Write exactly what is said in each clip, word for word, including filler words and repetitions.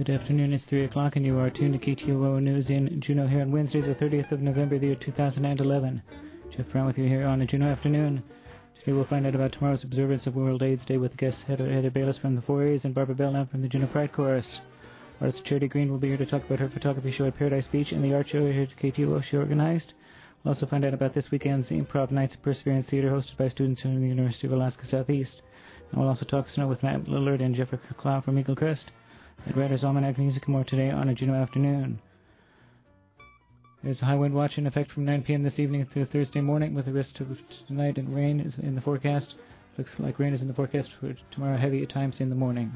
Good afternoon, it's three o'clock and you are tuned to K T O O News in Juneau here on Wednesday the thirtieth of November, the year two thousand eleven. Jeff Brown with you here on a Juneau afternoon. Today we'll find out about tomorrow's observance of World AIDS Day with guests Heather, Heather Bayless from the four A's and Barbara Belknap from the Juneau Pride Chorus. Artist Charity Green will be here to talk about her photography show at Paradise Beach and the art show here at K T O O she organized. We'll also find out about this weekend's Improv Nights at Perseverance Theatre hosted by students from the University of Alaska Southeast. And we'll also talk snow with Matt Lillard and Jeffrey Clow from Eagle Crest. At Writer's Almanac Music and more today on a Juneau afternoon. There's a high wind watch in effect from nine p.m. this evening through Thursday morning with the rest of tonight, and rain is in the forecast. Looks like rain is in the forecast for tomorrow, heavy at times in the morning.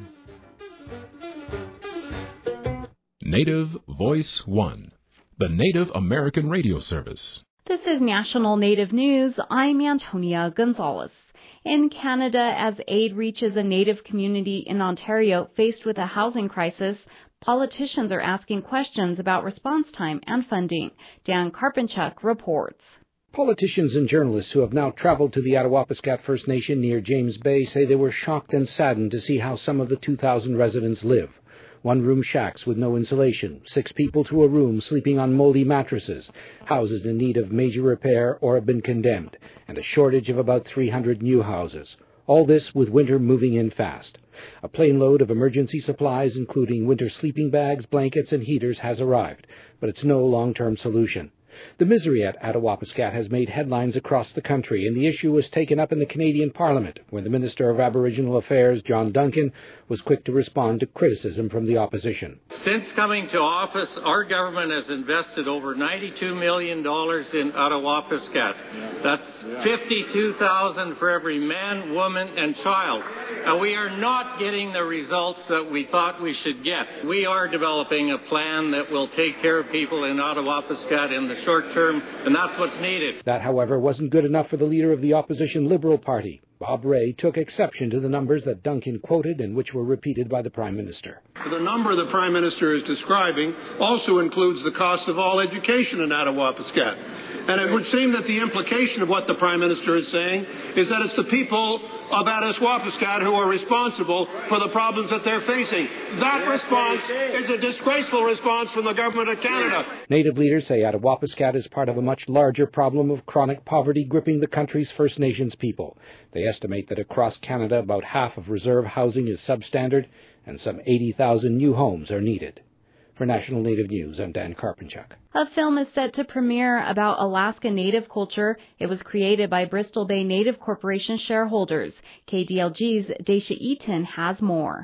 Native Voice One, the Native American radio service. This is National Native News. I'm Antonia Gonzalez. In Canada, as aid reaches a Native community in Ontario faced with a housing crisis, politicians are asking questions about response time and funding. Dan Karpinchuk reports. Politicians and journalists who have now traveled to the Attawapiskat First Nation near James Bay say they were shocked and saddened to see how some of the two thousand residents live. One-room shacks with no insulation, six people to a room sleeping on moldy mattresses, houses in need of major repair or have been condemned, and a shortage of about three hundred new houses. All this with winter moving in fast. A plane load of emergency supplies, including winter sleeping bags, blankets, and heaters, has arrived, but it's no long-term solution. The misery at Attawapiskat has made headlines across the country, and the issue was taken up in the Canadian Parliament, where the Minister of Aboriginal Affairs, John Duncan, was quick to respond to criticism from the opposition. Since coming to office, our government has invested over ninety-two million dollars in Attawapiskat. That's fifty-two thousand dollars for every man, woman, and child. And we are not getting the results that we thought we should get. We are developing a plan that will take care of people in Attawapiskat in the short term, and that's what's needed. That, however, wasn't good enough for the leader of the opposition Liberal Party. Bob Rae took exception to the numbers that Duncan quoted and which were repeated by the Prime Minister. The number the Prime Minister is describing also includes the cost of all education in Attawapiskat. And it would seem that the implication of what the Prime Minister is saying is that it's the people of Attawapiskat who are responsible for the problems that they're facing. That response is a disgraceful response from the Government of Canada. Native leaders say Attawapiskat is part of a much larger problem of chronic poverty gripping the country's First Nations people. They estimate that across Canada about half of reserve housing is substandard and some eighty thousand new homes are needed. For National Native News, I'm Dan Karpinchuk. A film is set to premiere about Alaska Native culture. It was created by Bristol Bay Native Corporation shareholders. K D L G's Daisha Eaton has more.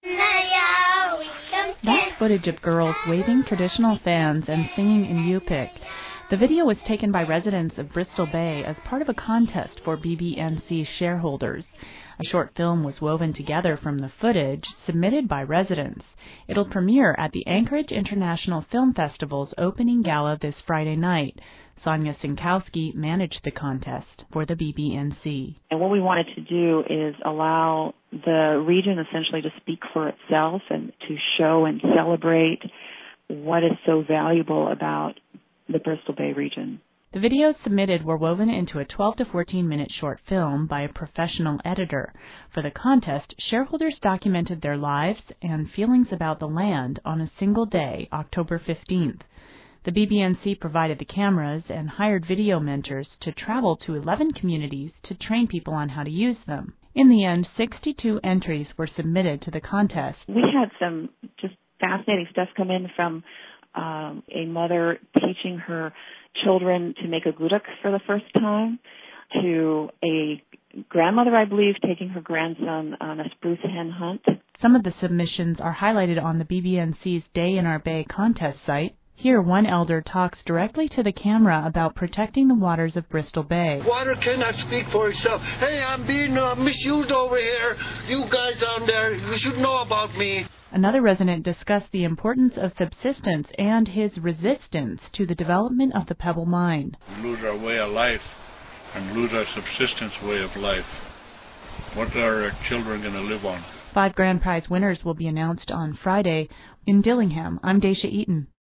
That's footage of girls waving traditional fans and singing in Yupik. The video was taken by residents of Bristol Bay as part of a contest for B B N C shareholders. A short film was woven together from the footage submitted by residents. It'll premiere at the Anchorage International Film Festival's opening gala this Friday night. Sonia Sinkowski managed the contest for the B B N C. And what we wanted to do is allow the region essentially to speak for itself and to show and celebrate what is so valuable about the Bristol Bay region. The videos submitted were woven into a twelve to fourteen minute short film by a professional editor. For the contest, shareholders documented their lives and feelings about the land on a single day, October fifteenth. The B B N C provided the cameras and hired video mentors to travel to eleven communities to train people on how to use them. In the end, sixty-two entries were submitted to the contest. We had some just fascinating stuff come in from um, a mother teaching her children to make a guduk for the first time, to a grandmother, I believe, taking her grandson on a spruce hen hunt. Some of the submissions are highlighted on the B B N C's Day in Our Bay contest site. Here, one elder talks directly to the camera about protecting the waters of Bristol Bay. Water cannot speak for itself. Hey, I'm being uh, misused over here. You guys down there, you should know about me. Another resident discussed the importance of subsistence and his resistance to the development of the Pebble Mine. We lose our way of life and lose our subsistence way of life. What are our children going to live on? Five grand prize winners will be announced on Friday. In Dillingham, I'm Daisha Eaton.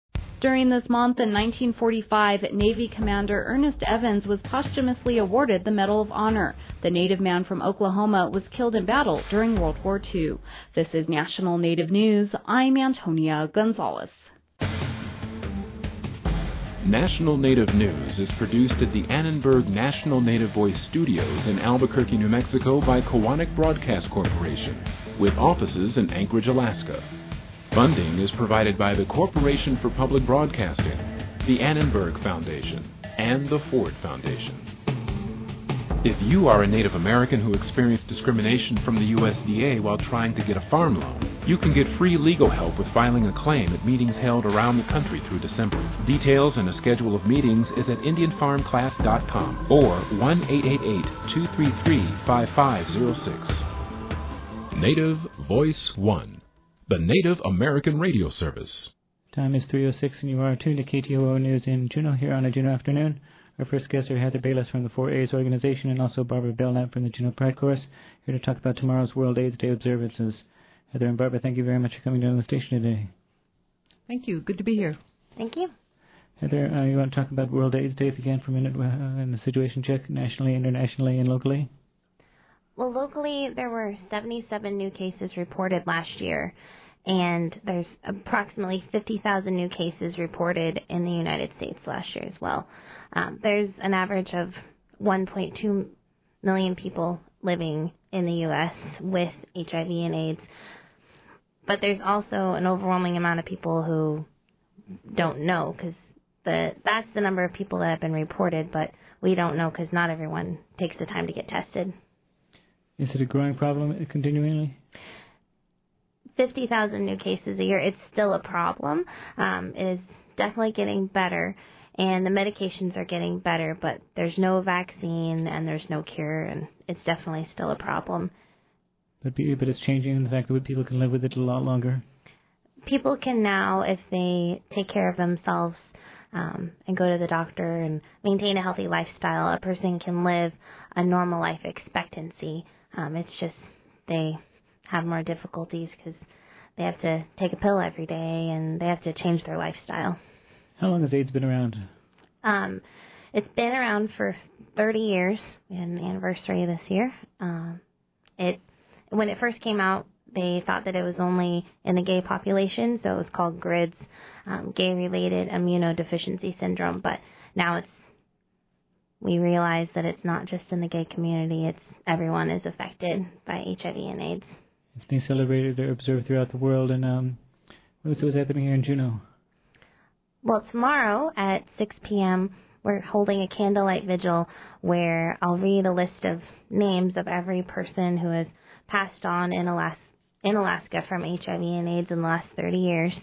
During this month in nineteen forty-five, Navy Commander Ernest Evans was posthumously awarded the Medal of Honor. The native man from Oklahoma was killed in battle during World War Two. This is National Native News. I'm Antonia Gonzalez. National Native News is produced at the Annenberg National Native Voice Studios in Albuquerque, New Mexico by Kowanik Broadcast Corporation, with offices in Anchorage, Alaska. Funding is provided by the Corporation for Public Broadcasting, the Annenberg Foundation, and the Ford Foundation. If you are a Native American who experienced discrimination from the U S D A while trying to get a farm loan, you can get free legal help with filing a claim at meetings held around the country through December. Details and a schedule of meetings is at indian farm class dot com or one eight eight eight, two three three, five five zero six. Native Voice One, the Native American radio service. Time is three oh six and you are tuned to K T O O News in Juneau here on a Juneau afternoon. Our first guests are Heather Bayless from the four A's organization and also Barbara Belknap from the Juneau Pride Chorus, here to talk about tomorrow's World AIDS Day observances. Heather and Barbara, thank you very much for coming down to the station today. Thank you. Good to be here. Thank you. Heather, uh, you want to talk about World AIDS Day if you can for a minute uh, and the situation check nationally, internationally, and locally? Well, locally there were seventy-seven new cases reported last year, and there's approximately fifty thousand new cases reported in the United States last year as well. Um, there's an average of one point two million people living in the U S with H I V and AIDS, but there's also an overwhelming amount of people who don't know, because the that's the number of people that have been reported, but we don't know because not everyone takes the time to get tested. Is it a growing problem continually? fifty thousand new cases a year. It's still a problem. Um, it is definitely getting better, and the medications are getting better, but there's no vaccine and there's no cure, and it's definitely still a problem. But, but it's changing in the fact that people can live with it a lot longer. People can now, if they take care of themselves um, and go to the doctor and maintain a healthy lifestyle, a person can live a normal life expectancy. Um, it's just they have more difficulties because they have to take a pill every day and they have to change their lifestyle. How long has AIDS been around? Um, it's been around for thirty years. We had an anniversary this year. Um, it when it first came out, they thought that it was only in the gay population, so it was called GRIDS, um, gay-related immunodeficiency syndrome. But now it's we realize that it's not just in the gay community; it's everyone is affected by H I V and AIDS. It's being celebrated or observed throughout the world, and um, what's what's happening here in Juneau? Well, tomorrow at six p.m., we're holding a candlelight vigil where I'll read a list of names of every person who has passed on in Alaska, in Alaska from H I V and AIDS in the last thirty years.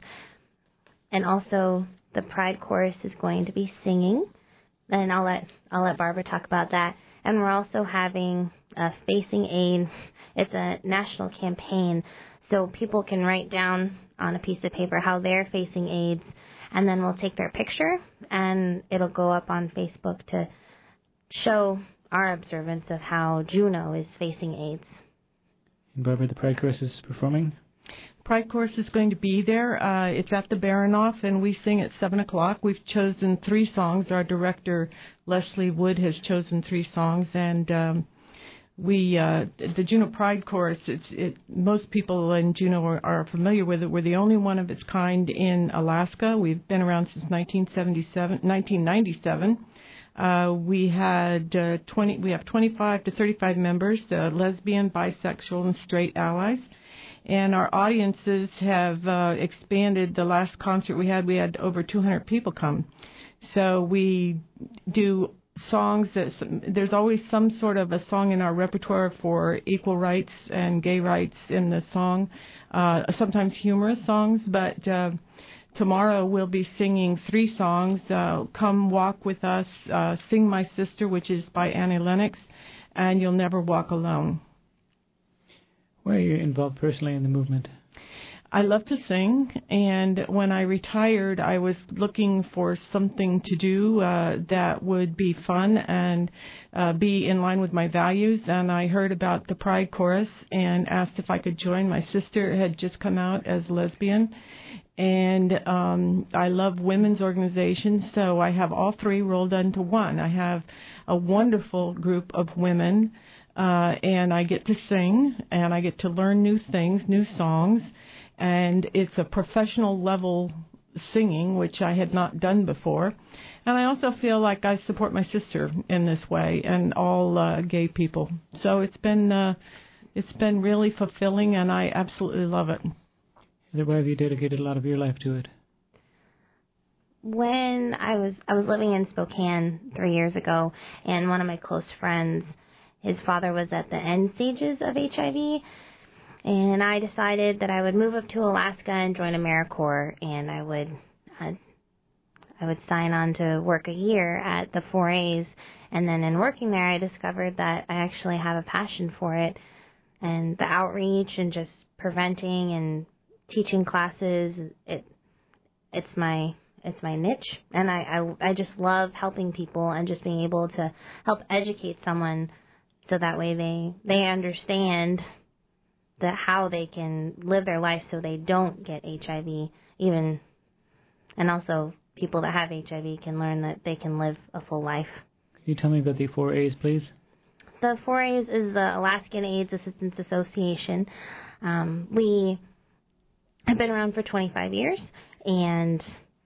And also, the Pride Chorus is going to be singing, and I'll let I'll let Barbara talk about that. And we're also having a Facing AIDS. It's a national campaign, so people can write down on a piece of paper how they're facing AIDS, and then we'll take their picture, and it'll go up on Facebook to show our observance of how Juneau is facing AIDS. And Barbara, the Pride Chorus is performing? Pride Chorus is going to be there. Uh, it's at the Baranoff, and we sing at seven o'clock. We've chosen three songs. Our director, Leslie Wood, has chosen three songs, and um, we uh, the Juneau Pride Chorus, it's, it, most people in Juneau are, are familiar with it. We're the only one of its kind in Alaska. We've been around since nineteen seventy-seven, nineteen ninety-seven. Uh, we had uh, twenty. We have twenty-five to thirty-five members, uh, lesbian, bisexual, and straight allies. And our audiences have uh, expanded. The last concert we had, we had over two hundred people come. So we do songs that there's always some sort of a song in our repertoire for equal rights and gay rights in the song, uh, sometimes humorous songs, but uh, tomorrow we'll be singing three songs, uh, Come Walk With Us, uh, Sing My Sister, which is by Annie Lennox, and You'll Never Walk Alone. Why are you involved personally in the movement? I love to sing, and when I retired, I was looking for something to do uh, that would be fun and uh, be in line with my values, and I heard about the Pride Chorus and asked if I could join. My sister had just come out as lesbian, and um, I love women's organizations, so I have all three rolled into one. I have a wonderful group of women, uh, and I get to sing, and I get to learn new things, new songs, and it's a professional level singing, which I had not done before. And I also feel like I support my sister in this way, and all uh, gay people. So it's been uh, it's been really fulfilling, and I absolutely love it. Why have you dedicated a lot of your life to it? When I was I was living in Spokane three years ago, and one of my close friends, his father was at the end stages of H I V. And I decided that I would move up to Alaska and join AmeriCorps, and I would uh, I would sign on to work a year at the four A's. And then in working there, I discovered that I actually have a passion for it, and the outreach and just preventing and teaching classes. It it's my it's my niche, and I, I I just love helping people and just being able to help educate someone so that way they they understand that how they can live their life so they don't get H I V, even, and also people that have H I V can learn that they can live a full life. Can you tell me about the four A's, please? The four A's is the Alaskan AIDS Assistance Association. Um, we have been around for twenty-five years, and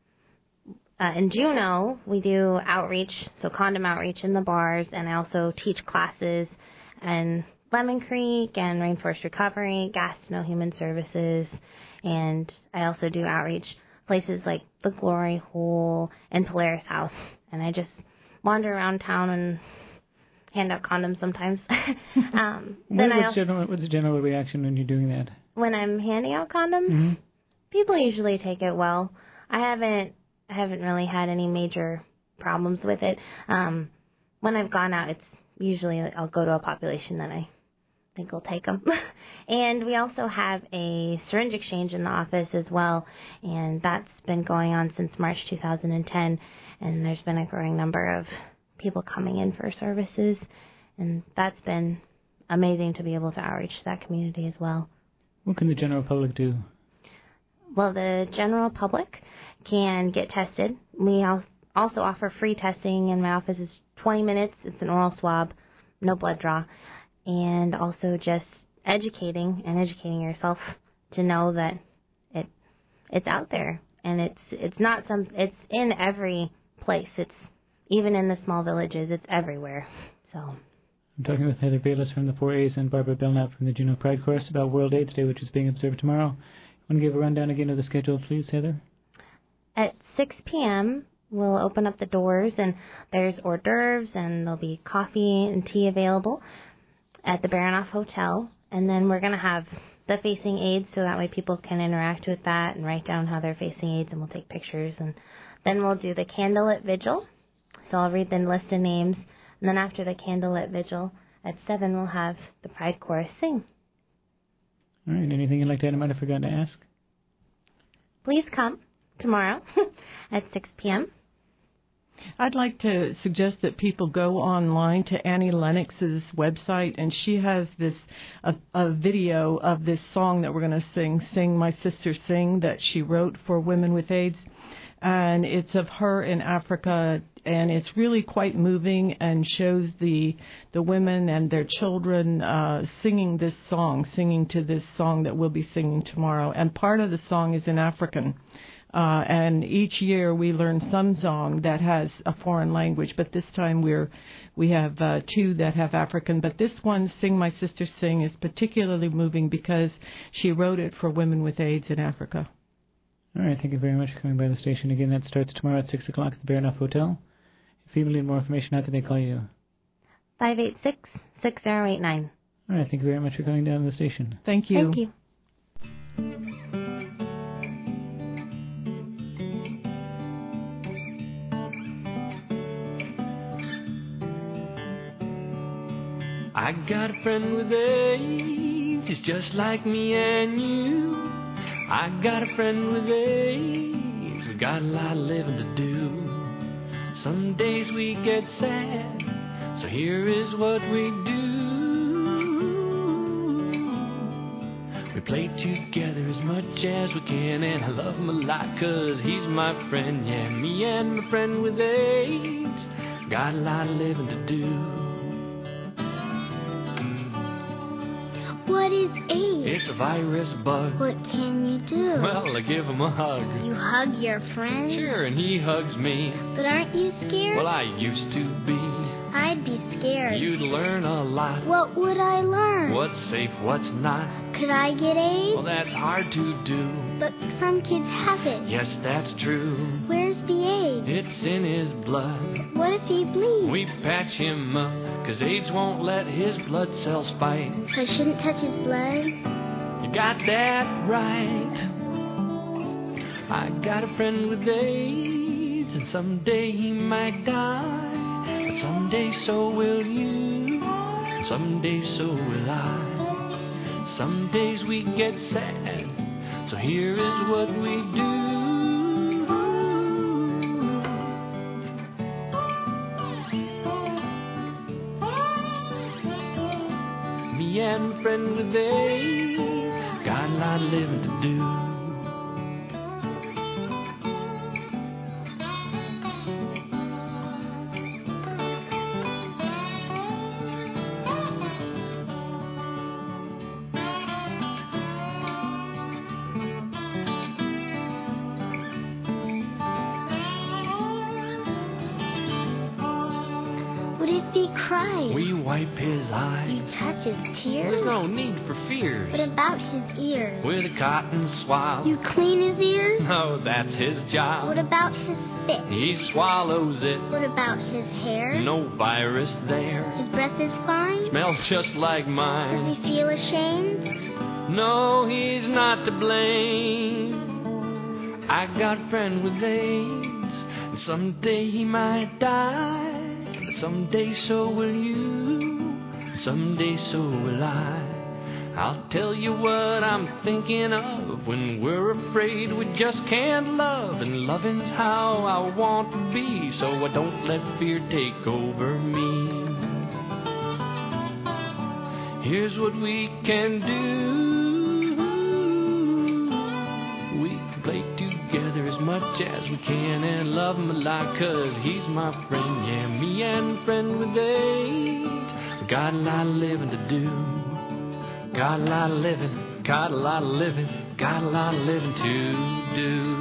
uh, in Juneau, we do outreach, so condom outreach in the bars, and I also teach classes and Lemon Creek and Rainforest Recovery, Gastineau Human Services, and I also do outreach places like the Glory Hole and Polaris House, and I just wander around town and hand out condoms sometimes. um, then what, what's, I, general, what's the general reaction when you're doing that? When I'm handing out condoms, mm-hmm. people usually take it well. I haven't I haven't really had any major problems with it. Um, when I've gone out, it's usually I'll go to a population that I think will take them. And we also have a syringe exchange in the office as well, and that's been going on since March two thousand ten, and there's been a growing number of people coming in for services, and that's been amazing to be able to outreach to that community as well. What can the general public do? Well, the general public can get tested. We also offer free testing, and my office is twenty minutes. It's an oral swab, no blood draw. And also just educating and educating yourself to know that it it's out there, and it's it's not some it's in every place. It's even in the small villages. It's everywhere. So I'm talking with Heather Bayless from the four A's and Barbara Belknap from the Juneau Pride Chorus about World AIDS Day, which is being observed tomorrow. Want to give a rundown again of the schedule, please, Heather? At six p.m. we'll open up the doors, and there's hors d'oeuvres, and there'll be coffee and tea available at the Baranoff Hotel, and then we're going to have the Facing AIDS, so that way people can interact with that and write down how they're facing AIDS, and we'll take pictures, and then we'll do the Candlelit Vigil, so I'll read the list of names, and then after the Candlelit Vigil, at seven, we'll have the Pride Chorus sing. All right, anything you'd like to add I might have forgotten to ask? Please come tomorrow at six p.m. I'd like to suggest that people go online to Annie Lennox's website, and she has this a, a video of this song that we're going to sing, Sing My Sister Sing, that she wrote for women with AIDS. And it's of her in Africa, and it's really quite moving and shows the the women and their children uh, singing this song, singing to this song that we'll be singing tomorrow. And part of the song is in African. Uh, and each year we learn some song that has a foreign language, but this time we're we have uh, two that have African. But this one, Sing My Sister Sing, is particularly moving because she wrote it for women with AIDS in Africa. All right, thank you very much for coming by the station. Again, that starts tomorrow at six o'clock at the Baranoff Hotel. If people need more information, how can they call you? five eight six, six zero eight nine. All right, thank you very much for coming down to the station. Thank you. Thank you. I got a friend with AIDS, he's just like me and you. I got a friend with AIDS. We got a lot of living to do. Some days we get sad, so here is what we do. We play together as much as we can, and I love him a lot 'cause he's my friend. Yeah, me and my friend with AIDS got a lot of living to do. What is AIDS? It's a virus bug. What can you do? Well, I give him a hug. You hug your friend? Sure, and he hugs me. But aren't you scared? Well, I used to be. I'd be scared. You'd learn a lot. What would I learn? What's safe, what's not. Could I get AIDS? Well, that's hard to do. But some kids have it. Yes, that's true. Where's the AIDS? It's in his blood. What if he bleeds? We patch him up, 'cause AIDS won't let his blood cells fight. So I shouldn't touch his blood? You got that right. I got a friend with AIDS, and someday he might die. But someday so will you, and someday so will I. Some days we get sad, so here is what we do. Me and my friend with AIDS got a lot of living to do. We wipe his eyes. You touch his tears? There's no need for fears. What about his ears? With a cotton swab. You clean his ears? No, that's his job. What about his spit? He swallows it. What about his hair? No virus there. His breath is fine? Smells just like mine. Does he feel ashamed? No, he's not to blame. I got a friend with AIDS, and someday he might die. Someday so will you, someday so will I. I'll tell you what I'm thinking of. When we're afraid we just can't love, and loving's how I want to be, so I don't let fear take over me. Here's what we can do. We can play together as much as we can, and love him a lot 'cause he's my friend. Yeah, me and a friend with AIDS, we got a lot of living to do. Got a lot of living, got a lot of living, got a lot of living to do.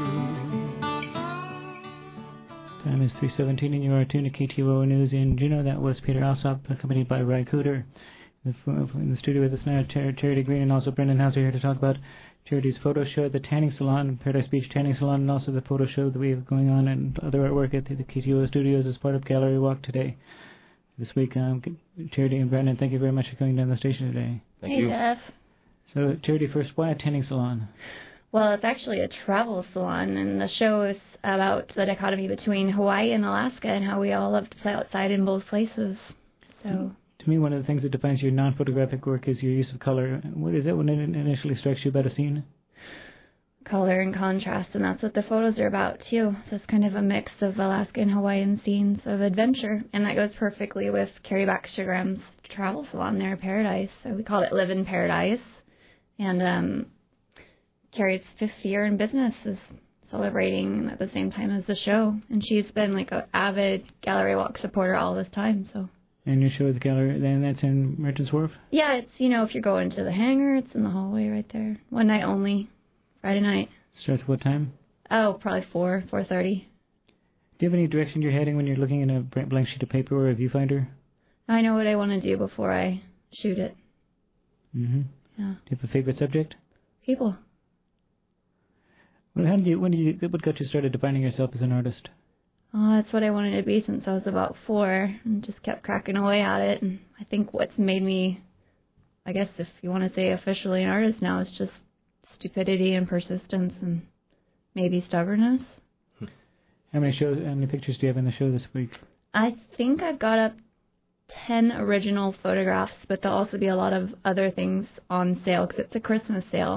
Time is three seventeen and you are tuned to K T O O News in Juneau. That was Peter Alsop, accompanied by Ry Cooter. In the studio with us now, Charity Green and also Brendan Hauser here to talk about Charity's photo show at the Tanning Salon, Paradise Beach Tanning Salon, and also the photo show that we have going on and other artwork at the, the K T O O studios as part of Gallery Walk today. This week, um, Charity and Brendan, thank you very much for coming down the station today. Thank hey, you. Jeff. So, Charity, first, why a tanning salon? Well, it's actually a travel salon, and the show is about the dichotomy between Hawaii and Alaska and how we all love to play outside in both places. So. Mm. To me, one of the things that defines your non-photographic work is your use of color. What is it when it initially strikes you about a scene? Color and contrast, and that's what the photos are about, too. So it's kind of a mix of Alaska and Hawaiian scenes of adventure, and that goes perfectly with Carrie Baxter Graham's travel salon there, Paradise. So we call it Live in Paradise. And um, Carrie's fifth year in business is celebrating at the same time as the show, and she's been like an avid Gallery Walk supporter all this time, so... And your show at the gallery, then that's in Merchants Wharf? Yeah, it's, you know, if you're going to the hangar, it's in the hallway right there. One night only, Friday night. Starts what time? Oh, probably four, four thirty. Do you have any direction you're heading when you're looking at a blank sheet of paper or a viewfinder? I know what I want to do before I shoot it. Mm-hmm. Yeah. Do you have a favorite subject? People. Well, how did you, when did you, what got you started defining yourself as an artist? Oh, that's what I wanted to be since I was about four, and just kept cracking away at it. And I think what's made me, I guess if you want to say officially an artist now, is just stupidity and persistence and maybe stubbornness. How many shows, how many pictures do you have in the show this week? I think I've got up ten original photographs, but there'll also be a lot of other things on sale because it's a Christmas sale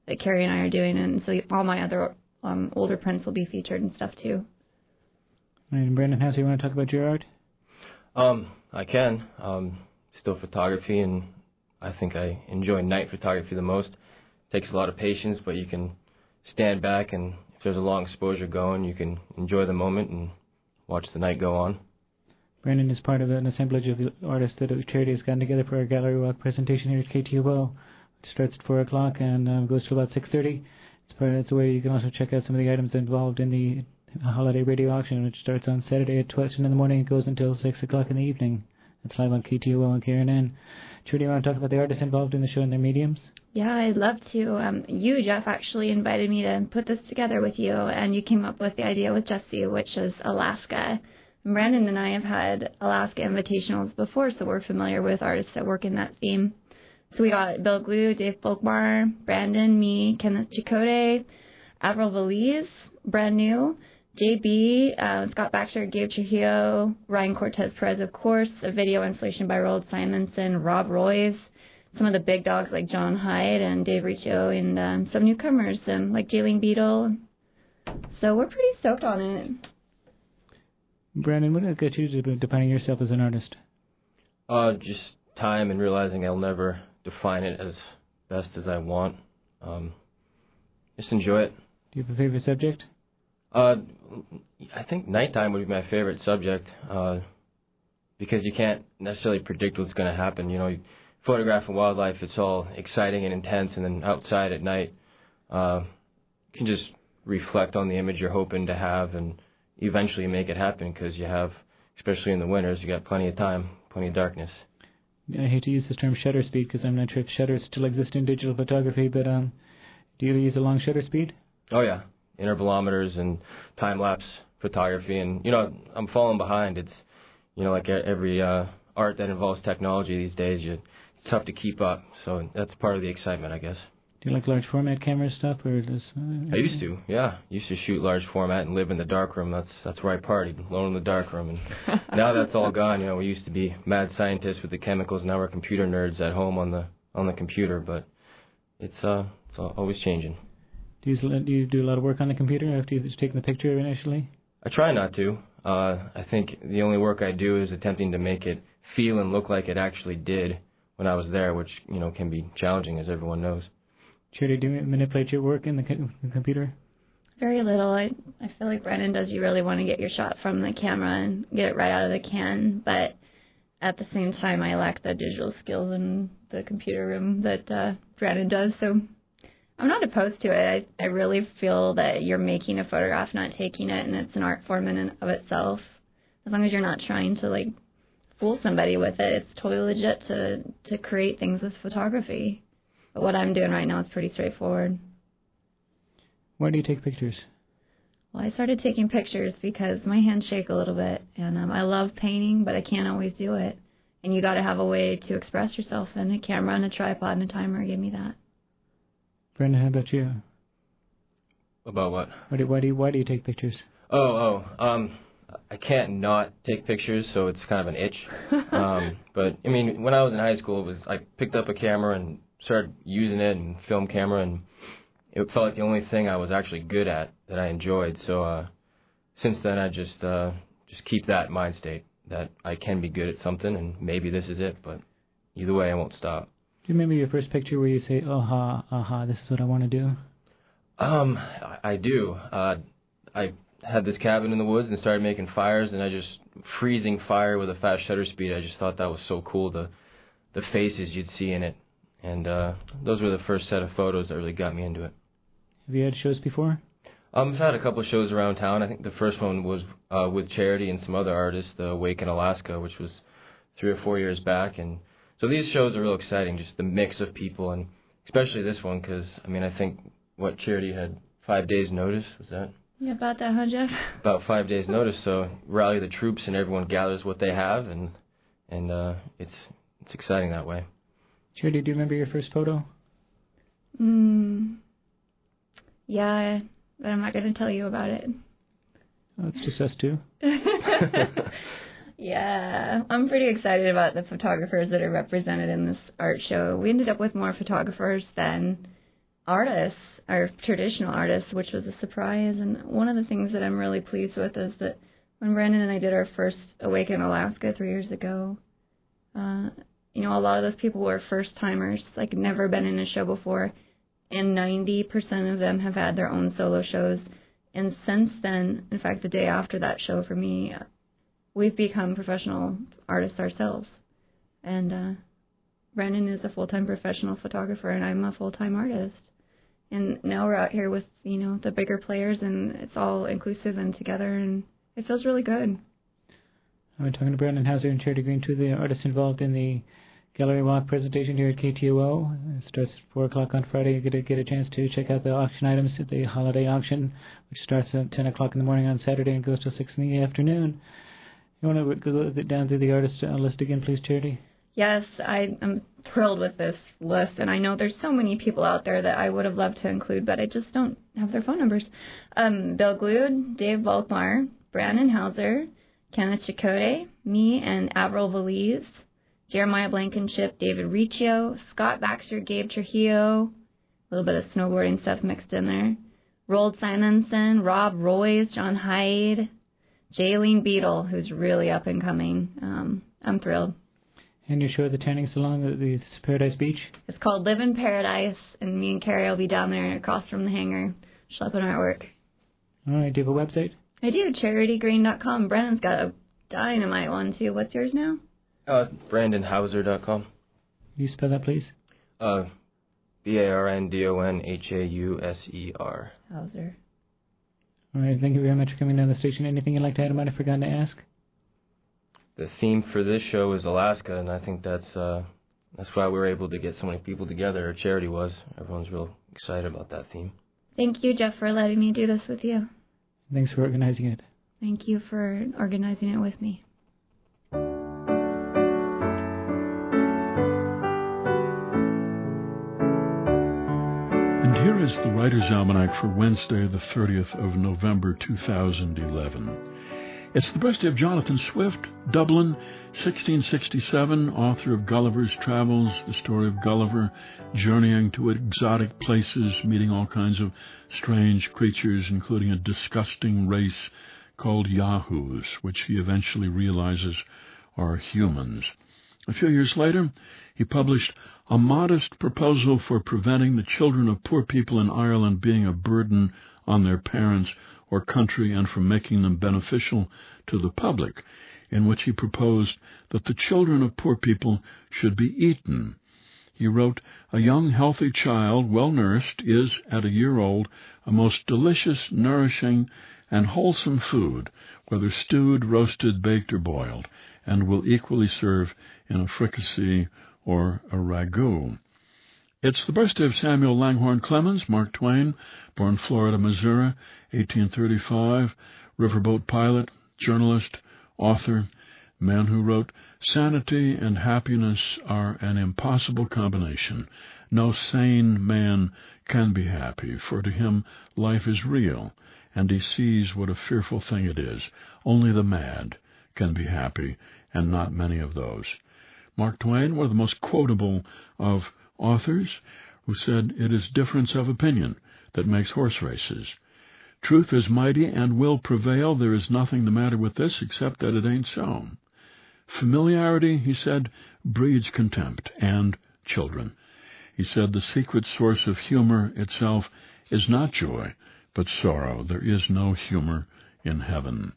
that Carrie and I are doing, and so all my other um, older prints will be featured and stuff too. And Brandon Hassey, you want to talk about your art? Um, I can. Um, still photography, and I think I enjoy night photography the most. It takes a lot of patience, but you can stand back, and if there's a long exposure going, you can enjoy the moment and watch the night go on. Brandon is part of an assemblage of artists that a charity has gotten together for our gallery walk presentation here at K T O O. It starts at four o'clock and uh, goes to about six thirty. It's, part, it's a way you can also check out some of the items involved in the holiday radio auction, which starts on Saturday at twelve in the morning. It goes until six o'clock in the evening. It's live on K T O O and K R N N. Trudy, you want to talk about the artists involved in the show and their mediums? Yeah, I'd love to. Um, you, Jeff, actually invited me to put this together with you, and you came up with the idea with Jesse, which is Alaska. And Brandon and I have had Alaska invitationals before, so we're familiar with artists that work in that theme. So we got Bill Glue, Dave Folkmar, Brandon, me, Kenneth Chakotay, Avril Valise, brand new, J B, uh, Scott Baxter, Gabe Trujillo, Ryan Cortez Perez, of course, a video installation by Roald Simonson, Rob Royce, some of the big dogs like John Hyde and Dave Riccio, and um, some newcomers um, like Jaylene Beadle. So we're pretty stoked on it. Brandon, what got you to defining yourself as an artist? Uh, just time and realizing I'll never define it as best as I want. Um, just enjoy it. Do you have a favorite subject? Uh, I think nighttime would be my favorite subject, uh, because you can't necessarily predict what's going to happen. You know, you photographing wildlife, it's all exciting and intense, and then outside at night, uh, you can just reflect on the image you're hoping to have and eventually make it happen, because you have, especially in the winters, you got plenty of time, plenty of darkness. I hate to use this term shutter speed because I'm not sure if shutters still exist in digital photography, but um, do you use a long shutter speed? Oh, yeah. Intervalometers and time-lapse photography. And, you know, I'm falling behind. It's, you know, like every uh, art that involves technology these days, you, it's tough to keep up. So that's part of the excitement, I guess. Do you like large format camera stuff, or does? Uh, I used to, yeah. Used to shoot large format and live in the darkroom. That's that's where I partied, alone in the darkroom. And now that's all gone. You know, we used to be mad scientists with the chemicals. Now we're computer nerds at home on the on the computer. But it's uh it's always changing. Do you do you do a lot of work on the computer after you've taken the picture initially? I try not to. Uh, I think the only work I do is attempting to make it feel and look like it actually did when I was there, which you know can be challenging, as everyone knows. Charity, do you manipulate your work in the, co- the computer? Very little. I I feel like Brandon does. You really want to get your shot from the camera and get it right out of the can, but at the same time, I lack the digital skills in the computer room that uh, Brandon does. So I'm not opposed to it. I I really feel that you're making a photograph, not taking it, and it's an art form in and of itself. As long as you're not trying to like fool somebody with it, it's totally legit to to create things with photography. But what I'm doing right now is pretty straightforward. Why do you take pictures? Well, I started taking pictures because my hands shake a little bit, and um, I love painting, but I can't always do it. And you got to have a way to express yourself, and a camera and a tripod and a timer give me that. Brandon, how about you? About what? Why do, why do you why do you take pictures? Oh, oh, um, I can't not take pictures, so it's kind of an itch. um, but I mean, when I was in high school, it was I picked up a camera and started using it and film camera, and it felt like the only thing I was actually good at that I enjoyed. So uh, since then, I just uh, just keep that mind state that I can be good at something, and maybe this is it. But either way, I won't stop. Do you remember your first picture where you say, "Aha, aha, this is what I want to do"? Um, I, I do. Uh, I had this cabin in the woods and started making fires, and I just freezing fire with a fast shutter speed. I just thought that was so cool. The the faces you'd see in it. And uh, those were the first set of photos that really got me into it. Have you had shows before? Um, I've had a couple of shows around town. I think the first one was uh, with Charity and some other artists, the Wake in Alaska, which was three or four years back. And so these shows are real exciting, just the mix of people, and especially this one because, I mean, I think, what, Charity had five days' notice, was that? Yeah, about that, huh, Jeff? About five days' notice, so rally the troops and everyone gathers what they have, and and uh, it's it's exciting that way. Charity, do you remember your first photo? Mm, yeah, but I'm not going to tell you about it. Oh, it's just us two. Yeah, I'm pretty excited about the photographers that are represented in this art show. We ended up with more photographers than artists, our traditional artists, which was a surprise. And one of the things that I'm really pleased with is that when Brandon and I did our first Awaken Alaska three years ago, uh, you know, a lot of those people were first-timers, like never been in a show before, and ninety percent of them have had their own solo shows. And since then, in fact, the day after that show for me, we've become professional artists ourselves. And uh, Brandon is a full-time professional photographer, and I'm a full-time artist. And now we're out here with, you know, the bigger players, and it's all inclusive and together, and it feels really good. I'm talking to Brandon Hauser and Charity Green, two of the artists involved in the Gallery Walk presentation here at K T O O. It starts at four o'clock on Friday. You get to get a chance to check out the auction items at the holiday auction, which starts at ten o'clock in the morning on Saturday and goes till six in the afternoon. You want to go down through the artist list again, please, Charity? Yes, I am thrilled with this list, and I know there's so many people out there that I would have loved to include, but I just don't have their phone numbers. Um, Bill Glood, Dave Volkmar, Brandon Hauser, Kenneth Chakotay, me and Avril Valise, Jeremiah Blankenship, David Riccio, Scott Baxter, Gabe Trujillo, a little bit of snowboarding stuff mixed in there, Roald Simonson, Rob Royce, John Hyde, Jaylene Beadle, who's really up and coming. Um, I'm thrilled. And your show at the Tanning Salon at the Paradise Beach? It's called Live in Paradise, and me and Carrie will be down there across from the hangar, schlepping our work. All right, do you have a website? I do, charity green dot com. Brandon's got a dynamite one, too. What's yours now? Uh, brandon hauser dot com. Can you spell that, please? Uh, B A R N D O N H A U S E R. Hauser. All right, thank you very much for coming down the station. Anything you'd like to add I might have forgotten to ask? The theme for this show is Alaska, and I think that's uh, that's why we were able to get so many people together. Our charity was. Everyone's real excited about that theme. Thank you, Jeff, for letting me do this with you. Thanks for organizing it. Thank you for organizing it with me. And here is the Writer's Almanac for Wednesday, the thirtieth of November, two thousand eleven. It's the birthday of Jonathan Swift, Dublin, sixteen sixty-seven, author of Gulliver's Travels, the story of Gulliver journeying to exotic places, meeting all kinds of strange creatures, including a disgusting race called Yahoos, which he eventually realizes are humans. A few years later, he published A Modest Proposal for Preventing the Children of Poor People in Ireland Being a Burden on Their Parents or Country and for Making Them Beneficial to the Public, in which he proposed that the children of poor people should be eaten. He wrote, "A young, healthy child, well-nourished, is, at a year old, a most delicious, nourishing, and wholesome food, whether stewed, roasted, baked, or boiled, and will equally serve in a fricassee or a ragout." It's the birthday of Samuel Langhorne Clemens, Mark Twain, born Florida, Missouri, eighteen thirty-five, riverboat pilot, journalist, author, man who wrote, "Sanity and happiness are an impossible combination. No sane man can be happy, for to him life is real, and he sees what a fearful thing it is. Only the mad can be happy, and not many of those." Mark Twain, one of the most quotable of authors, who said, "It is difference of opinion that makes horse races. Truth is mighty and will prevail. There is nothing the matter with this except that it ain't so. Familiarity," he said, "breeds contempt and children." He said, "The secret source of humor itself is not joy, but sorrow. There is no humor in heaven."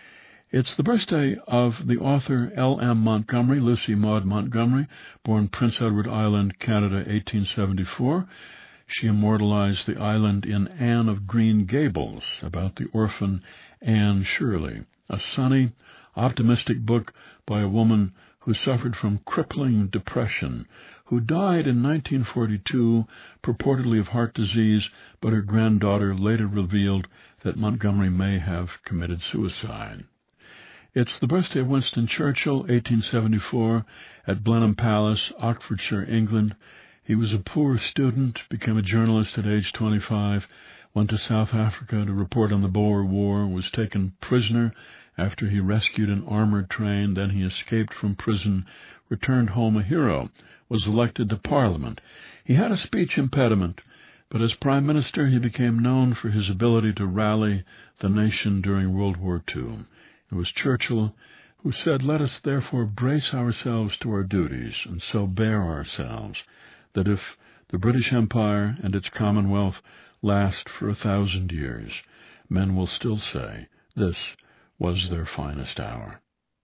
It's the birthday of the author L M Montgomery, Lucy Maud Montgomery, born Prince Edward Island, Canada, eighteen seventy-four. She immortalized the island in Anne of Green Gables, about the orphan Anne Shirley, a sunny, optimistic book by a woman who suffered from crippling depression, who died in nineteen forty-two, purportedly of heart disease, but her granddaughter later revealed that Montgomery may have committed suicide. It's the birthday of Winston Churchill, eighteen seventy-four, at Blenheim Palace, Oxfordshire, England. He was a poor student, became a journalist at age twenty-five, went to South Africa to report on the Boer War, was taken prisoner after he rescued an armored train. Then he escaped from prison, returned home a hero, was elected to Parliament. He had a speech impediment But as Prime Minister, he became known for his ability to rally the nation during World War Two. It was Churchill who said, "Let us therefore brace ourselves to our duties, and so bear ourselves, that if the British Empire and its Commonwealth last for a thousand years, men will still say this was their finest hour."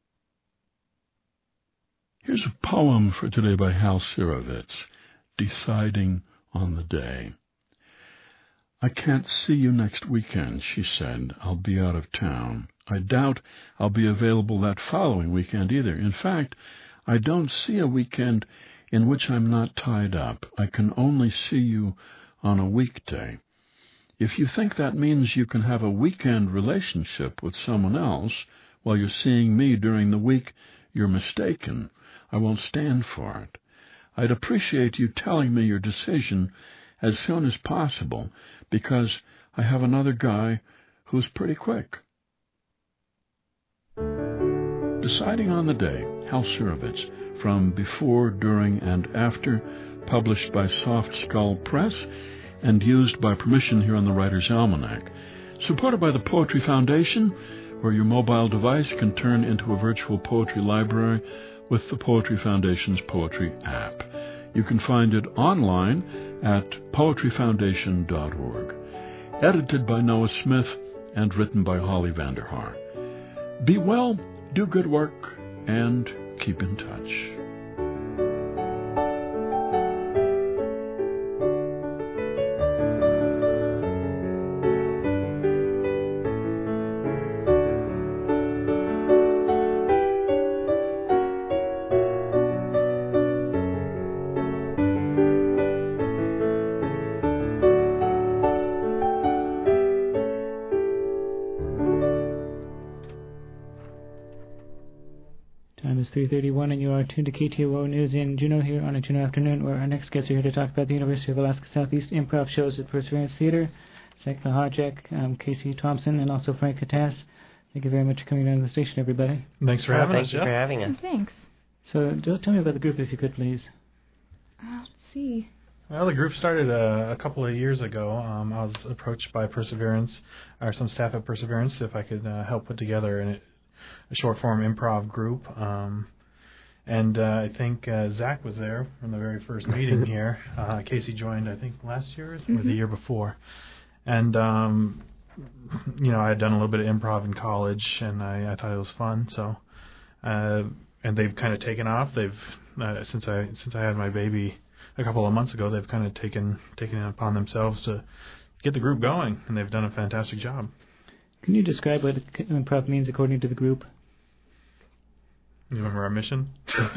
Here's a poem for today by Hal Sirovitz, Deciding on the Day. "I can't see you next weekend," she said. "I'll be out of town. I doubt I'll be available that following weekend either. In fact, I don't see a weekend in which I'm not tied up. I can only see you on a weekday. If you think that means you can have a weekend relationship with someone else while you're seeing me during the week, you're mistaken. I won't stand for it. I'd appreciate you telling me your decision as soon as possible, because I have another guy who's pretty quick." Deciding on the Day, Hal Sirovitz, from Before, During, and After, published by Soft Skull Press and used by permission here on the Writer's Almanac. Supported by the Poetry Foundation, where your mobile device can turn into a virtual poetry library with the Poetry Foundation's Poetry app. You can find it online at poetry foundation dot org. Edited by Noah Smith and written by Holly Vanderhaar. Be well, do good work, and keep in touch. three thirty-one, and you are tuned to K T O O News in Juneau here on a Juneau afternoon, where our next guests are here to talk about the University of Alaska Southeast improv shows at Perseverance Theater. Zach Lahajek, um, Casey Thompson, and also Frank Katas. Thank you very much for coming down to the station, everybody. Thanks for having us, Thank you for having us. Thanks. So just tell me about the group, if you could, please. Uh, let's see. Well, the group started uh, a couple of years ago. Um, I was approached by Perseverance, or some staff at Perseverance, if I could uh, help put together an a short-form improv group, um, and uh, I think uh, Zach was there from the very first meeting here. Uh, Casey joined, I think, last year mm-hmm. or the year before, and um, you know, I had done a little bit of improv in college, and I, I thought it was fun. So, uh, and they've kind of taken off. They've uh, since I since I had my baby a couple of months ago, they've kind of taken taken it upon themselves to get the group going, and they've done a fantastic job. Can you describe what improv means according to the group? You remember our mission?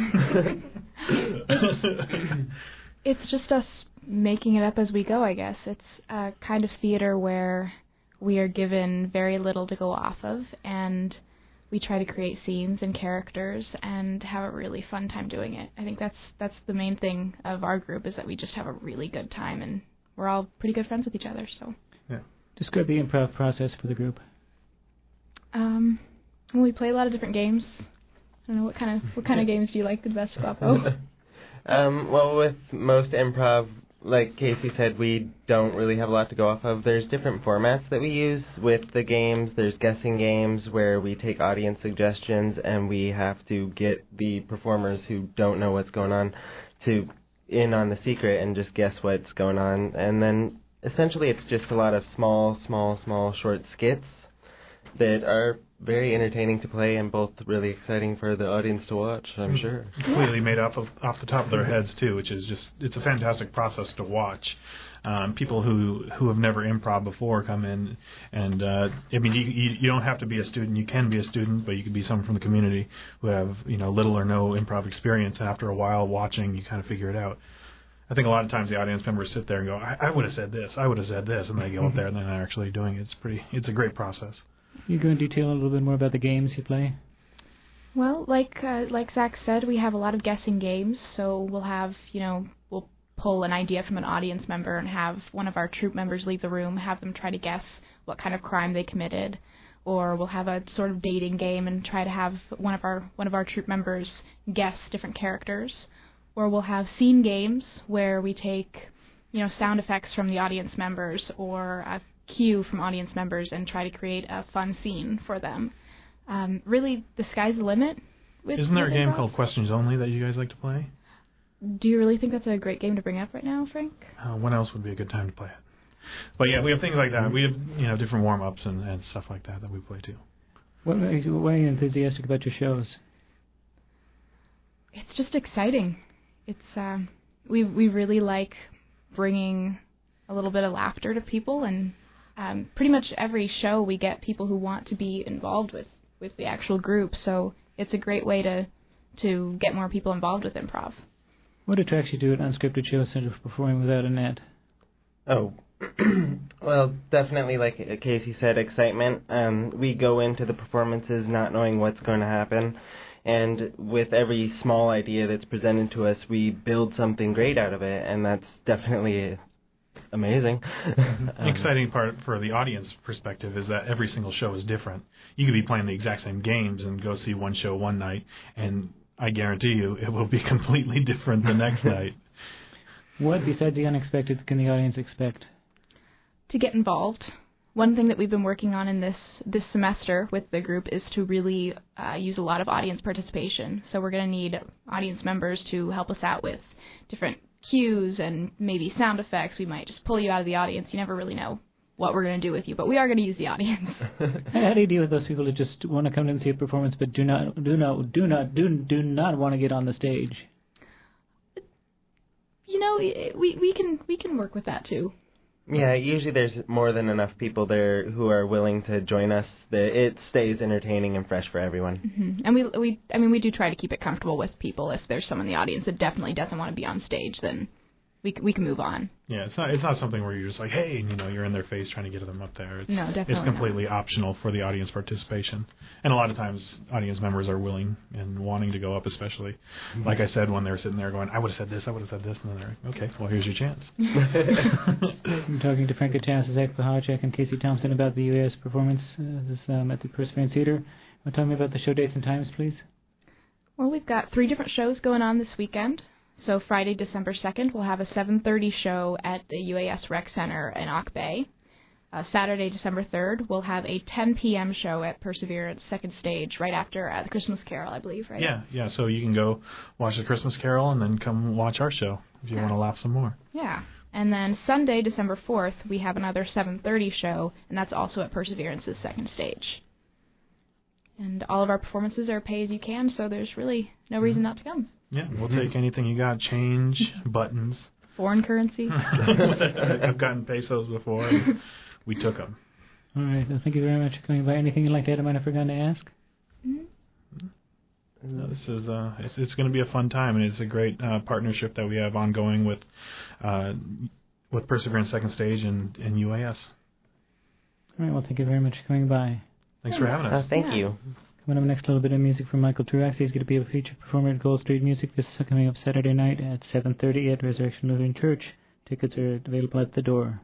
It's just us making it up as we go, I guess. It's a kind of theater where we are given very little to go off of, and we try to create scenes and characters and have a really fun time doing it. I think that's that's the main thing of our group, is that we just have a really good time, and we're all pretty good friends with each other. So, yeah. Describe the improv process for the group. Um, well, we play a lot of different games. I don't know, what kind of what kind of games do you like the best, Guapo? um, well, with most improv, like Casey said, we don't really have a lot to go off of. There's different formats that we use with the games. There's guessing games where we take audience suggestions and we have to get the performers who don't know what's going on to in on the secret and just guess what's going on. And then essentially it's just a lot of small, small, small short skits that are very entertaining to play and both really exciting for the audience to watch, I'm sure. Completely made up of, off the top of their heads, too, which is just, it's a fantastic process to watch. Um, people who, who have never improv before come in, and, uh, I mean, you, you, you don't have to be a student. You can be a student, but you could be someone from the community who have, you know, little or no improv experience, and after a while watching, you kind of figure it out. I think a lot of times the audience members sit there and go, I, I would have said this, I would have said this, and they go up there and they're actually doing it. It's pretty, it's a great process. Can you go in detail a little bit more about the games you play? Well, like uh, like Zach said, we have a lot of guessing games. So we'll have, you know, we'll pull an idea from an audience member and have one of our troupe members leave the room, have them try to guess what kind of crime they committed. Or we'll have a sort of dating game and try to have one of our one of our troupe members guess different characters. Or we'll have scene games where we take you know, sound effects from the audience members or a cue from audience members and try to create a fun scene for them. Um, really, the sky's the limit. With, Isn't there with a game improv. called Questions Only that you guys like to play? Do you really think that's a great game to bring up right now, Frank? Uh, when else would be a good time to play it? But yeah, we have things like that. We have, you know, different warm-ups and, and stuff like that that we play too. What makes you, why are you enthusiastic about your shows? It's just exciting. It's um, we we really like bringing a little bit of laughter to people, and um, pretty much every show we get people who want to be involved with, with the actual group. So it's a great way to to get more people involved with improv. What attracts you to an unscripted show instead of performing without a net? Oh, well, definitely, like Casey said, excitement. Um, we go into the performances not knowing what's going to happen, and with every small idea that's presented to us, we build something great out of it, and that's definitely amazing. The um, exciting part for the audience perspective is that every single show is different. You could be playing the exact same games and go see one show one night, and I guarantee you it will be completely different the next night. What, besides the unexpected, can the audience expect? To get involved. One thing that we've been working on in this this semester with the group is to really uh, use a lot of audience participation. So we're going to need audience members to help us out with different cues and maybe sound effects. We might just pull you out of the audience. You never really know what we're going to do with you, but we are going to use the audience. How do you deal with those people who just want to come in and see a performance but do not do not do not do do not want to get on the stage? You know, we we can we can work with that too. Yeah, usually there's more than enough people there who are willing to join us. That it stays entertaining and fresh for everyone. Mm-hmm. And we we I mean we do try to keep it comfortable with people. If there's someone in the audience that definitely doesn't want to be on stage, then we we can move on. Yeah, it's not it's not something where you're just like, hey, you know, you're in their face trying to get them up there. It's, no, definitely It's completely not. optional for the audience participation. And a lot of times audience members are willing and wanting to go up, especially. Mm-hmm. Like I said, when they're sitting there going, I would have said this, I would have said this, and then they're like, okay, well, here's your chance. I'm talking to Frank Kachas, Zach Pahacek, and Casey Thompson about the U A S performance uh, this, um, at the Perseverance Theater. Want to tell me about the show dates and times, please? Well, we've got three different shows going on this weekend. So Friday, December second, we'll have a seven thirty show at the U A S Rec Center in Ock Bay. Uh, Saturday, December third, we'll have a ten p.m. show at Perseverance Second Stage right after uh, the Christmas Carol, I believe, right? Yeah, yeah. So you can go watch the Christmas Carol and then come watch our show if you yeah. want to laugh some more. Yeah. And then Sunday, December fourth, we have another seven thirty show, and that's also at Perseverance's Second Stage. And all of our performances are pay as you can, so there's really no reason not to come. Yeah, we'll take anything you got. Change, buttons. Foreign currency. I've gotten pesos before. And we took them. All right. Well, thank you very much for coming by. Anything you'd like to add I might have forgotten to ask? Mm-hmm. No, this is uh, it's, it's going to be a fun time, and it's a great uh, partnership that we have ongoing with uh, with Perseverance Second Stage and, and U A S. All right. Well, thank you very much for coming by. Thanks for having us. Uh, thank yeah. you. Coming up next, a little bit of music from Michael Truax. He's going to be a featured performer at Gold Street Music. This is coming up Saturday night at seven thirty at Resurrection Lutheran Church. Tickets are available at the door.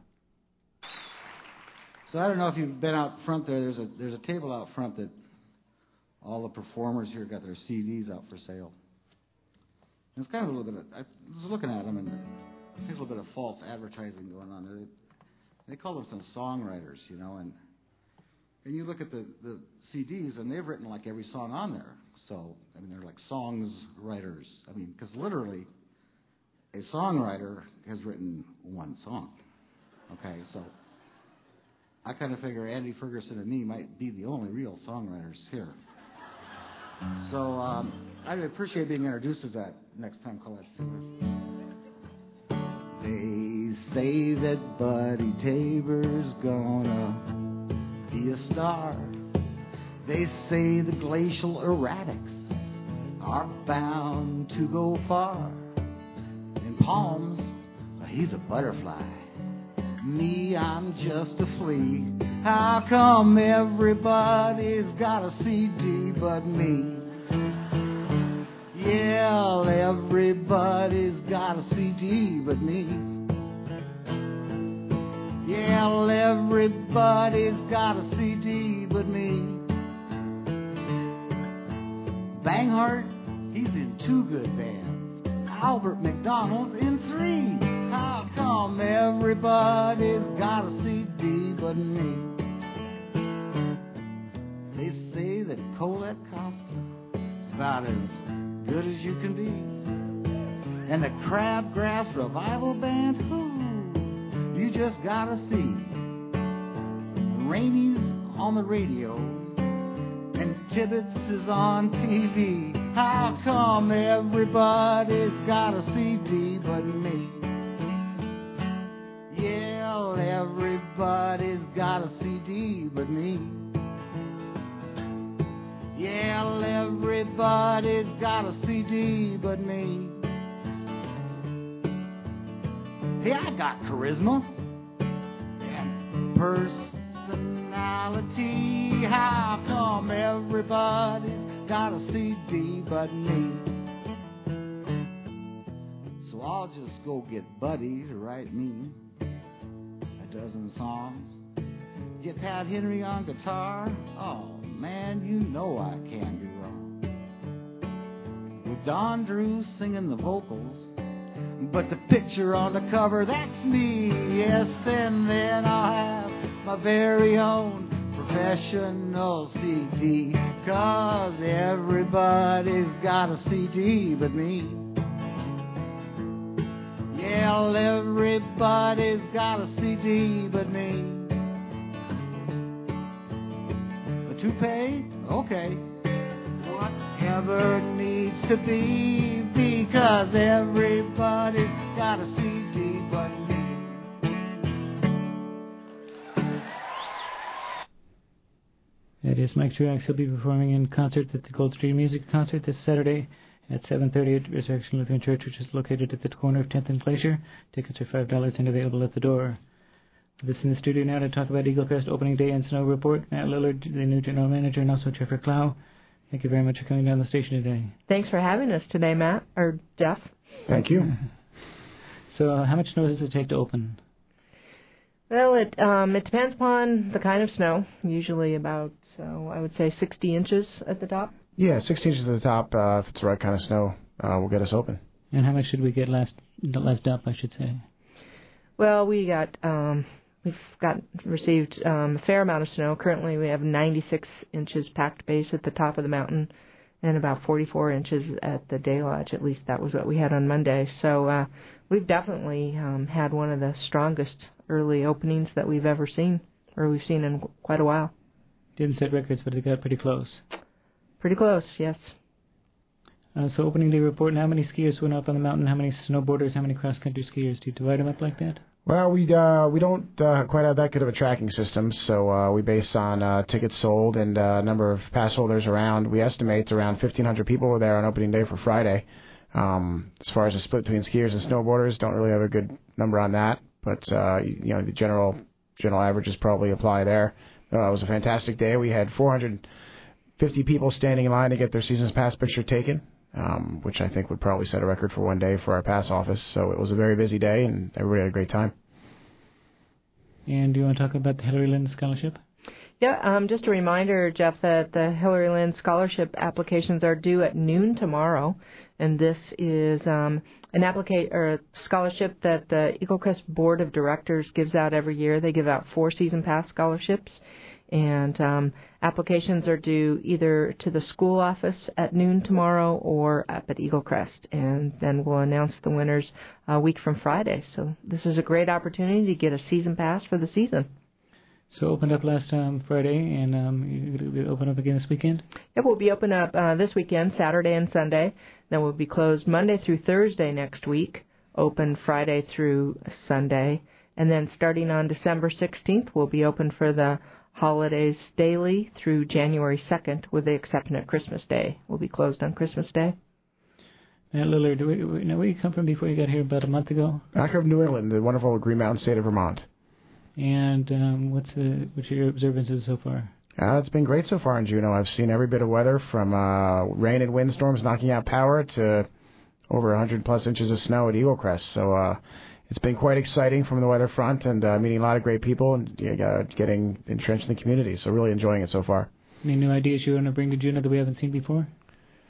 So I don't know if you've been out front there. There's a there's a table out front that all the performers here got their C Ds out for sale. And it's kind of a little bit of, I was looking at them, and I think a little bit of false advertising going on there. They, they call them some songwriters, you know, and and you look at the, the C Ds, and they've written like every song on there. So, I mean, they're like songs writers. I mean, because literally, a songwriter has written one song. Okay, so I kind of figure Andy Ferguson and me might be the only real songwriters here. So um, I'd appreciate being introduced to that next time Colette sings. They say that Buddy Tabor's gonna be a star. They say the glacial erratics are bound to go far. In Palms, he's a butterfly. Me, I'm just a flea. How come everybody's got a C D but me? Yeah, everybody's got a C D but me. Yeah, everybody's got a C D but me. Banghart, he's in two good bands. Albert McDonald's in three. How come everybody's got a C D but me? They say that Colette Costa is about as good as you can be. And the Crabgrass Revival Band, whoo, you just gotta see. Rainey's on the radio and Tibbetts is on T V. How come everybody's got a C D but me? Yeah, everybody's got a C D but me. Yeah, everybody's got a C D but me. Hey, I got charisma and personality. How come everybody's got a C D but me? So I'll just go get Buddy to write me a dozen songs. Get Pat Henry on guitar. Oh man, you know I can't do wrong. With Don Drew singing the vocals, but the picture on the cover, that's me. Yes, and then I'll have my very own professional C D. Cause everybody's got a C D but me. Yeah, everybody's got a C D but me. A toupee? Okay. Whatever needs to be, because everybody's got a C D but me. That is Mike Truax. He'll be performing in concert at the Gold Street Music Concert this Saturday at seven thirty at Resurrection Lutheran Church, which is located at the corner of tenth and Glacier. Tickets are five dollars and available at the door. With us in the studio now to talk about Eagle Crest opening day and snow report, Matt Lillard, the new general manager, and also Jeffrey Clow. Thank you very much for coming down the station today. Thanks for having us today, Matt, or Jeff. Thank you. So uh, how much snow does it take to open? Well, it um, it depends upon the kind of snow. Usually about, so I would say sixty inches at the top. Yeah, sixty inches at the top. Uh, if it's the right kind of snow, uh, will get us open. And how much did we get last last up, I should say? Well, we got um, we've got received um, a fair amount of snow. Currently, we have ninety-six inches packed base at the top of the mountain, and about forty-four inches at the Day Lodge. At least that was what we had on Monday. So uh, we've definitely um, had one of the strongest early openings that we've ever seen, or we've seen in quite a while. Didn't set records, but it got pretty close. Pretty close, yes. Uh, so opening day report, and how many skiers went up on the mountain, how many snowboarders, how many cross-country skiers? Do you divide them up like that? Well, we uh, we don't uh, quite have that good of a tracking system, so uh, we base on uh, tickets sold and uh, number of pass holders around. We estimate around fifteen hundred people were there on opening day for Friday. Um, as far as the split between skiers and snowboarders, don't really have a good number on that, but uh, you know the general general averages probably apply there. Uh, it was a fantastic day. We had four hundred fifty people standing in line to get their season's pass picture taken, um, which I think would probably set a record for one day for our pass office. So it was a very busy day, and everybody had a great time. And do you want to talk about the Hillary Lynn Scholarship? Yeah, um, just a reminder, Jeff, that the Hillary Lynn Scholarship applications are due at noon tomorrow, and this is um, an applica- or a scholarship that the Eagle Crest Board of Directors gives out every year. They give out four season pass scholarships, and um, applications are due either to the school office at noon tomorrow or up at Eagle Crest, and then we'll announce the winners a week from Friday. So this is a great opportunity to get a season pass for the season. So opened up last um, Friday, and um, you're going to open up again this weekend? It will be open up uh, this weekend, Saturday and Sunday. Then we'll be closed Monday through Thursday next week, open Friday through Sunday. And then starting on December sixteenth, we'll be open for the holidays daily through January second, with the exception of Christmas Day. We'll be closed on Christmas Day. Matt Lillard, do we, we, now where you come from before you got here about a month ago? I come from New England, the wonderful Green Mountain state of Vermont. And um, what's the what's your observances so far? Uh, it's been great so far in Juneau. I've seen every bit of weather, from uh, rain and windstorms knocking out power to over one hundred plus inches of snow at Eagle Crest. So uh, it's been quite exciting from the weather front, and uh, meeting a lot of great people and uh, getting entrenched in the community. So really enjoying it so far. Any new ideas you want to bring to Juneau that we haven't seen before?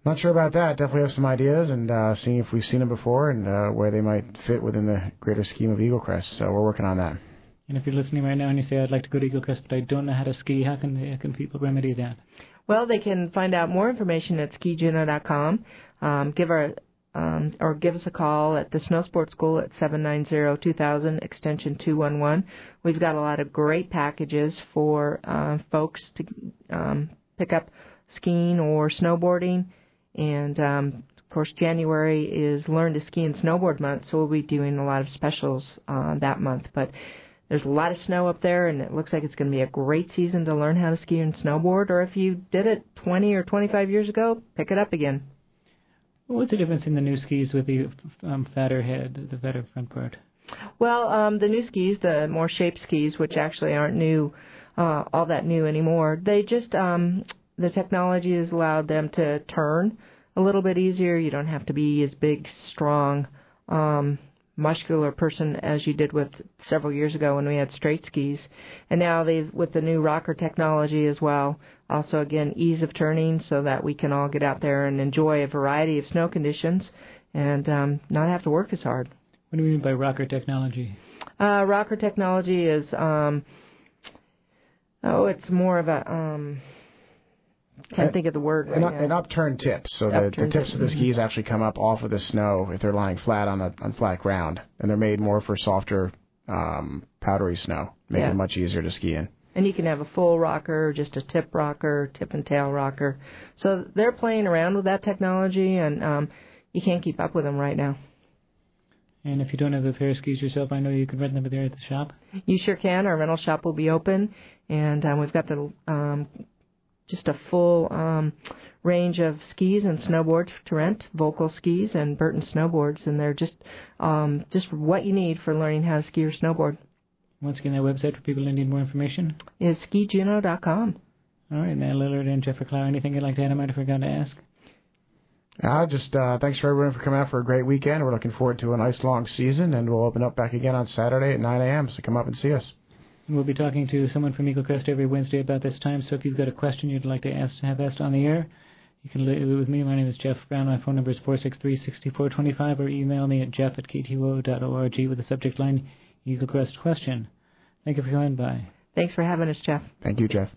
Not sure about that. Definitely have some ideas and uh, seeing if we've seen them before and uh, where they might fit within the greater scheme of Eagle Crest. So we're working on that. And if you're listening right now and you say, I'd like to go to Eagle Crest, but I don't know how to ski, how can, how can people remedy that? Well, they can find out more information at ski juno dot com. Um, give our um, or give us a call at the Snow Sports School at seven nine zero two thousand, extension two one one. We've got a lot of great packages for uh, folks to um, pick up skiing or snowboarding. And, um, of course, January is Learn to Ski and Snowboard Month, so we'll be doing a lot of specials uh, that month. But there's a lot of snow up there, and it looks like it's going to be a great season to learn how to ski and snowboard. Or if you did it twenty or twenty-five years ago, pick it up again. What's the difference in the new skis with the um, fatter head, the fatter front part? Well, um, the new skis, the more shaped skis, which actually aren't new, uh, all that new anymore, they just... Um, the technology has allowed them to turn a little bit easier. You don't have to be as big, strong, um, muscular person as you did with several years ago when we had straight skis. And now they've, with the new rocker technology as well, also, again, ease of turning so that we can all get out there and enjoy a variety of snow conditions and um, not have to work as hard. What do you mean by rocker technology? Uh, rocker technology is, um, oh, it's more of a... Um, Can't think of the word right an, now. An upturned tip. So the, the tips of the skis actually come up off of the snow if they're lying flat on a on flat ground, and they're made more for softer, um, powdery snow, making Yeah. it much easier to ski in. And you can have a full rocker, just a tip rocker, tip and tail rocker. So they're playing around with that technology, and um, you can't keep up with them right now. And if you don't have a pair of skis yourself, I know you can rent them there at the shop. You sure can. Our rental shop will be open, and um, we've got the... Um, just a full um, range of skis and snowboards to rent, Volkel skis and Burton snowboards, and they're just um, just what you need for learning how to ski or snowboard. Once again, that website for people who need more information is ski juno dot com. All right, now Lillard and Jeff Clow, anything you'd like to add? I might have forgotten to ask. Uh, just uh, thanks for everyone for coming out for a great weekend. We're looking forward to a nice long season, and we'll open up back again on Saturday at nine a.m., so come up and see us. We'll be talking to someone from Eagle Crest every Wednesday about this time, so if you've got a question you'd like to ask have asked on the air, you can leave it with me. My name is Jeff Brown. My phone number is four six three, six four two five, or email me at jeff at k t o dot org with the subject line Eagle Crest question. Thank you for coming by. Thanks for having us, Jeff. Thank you, Jeff.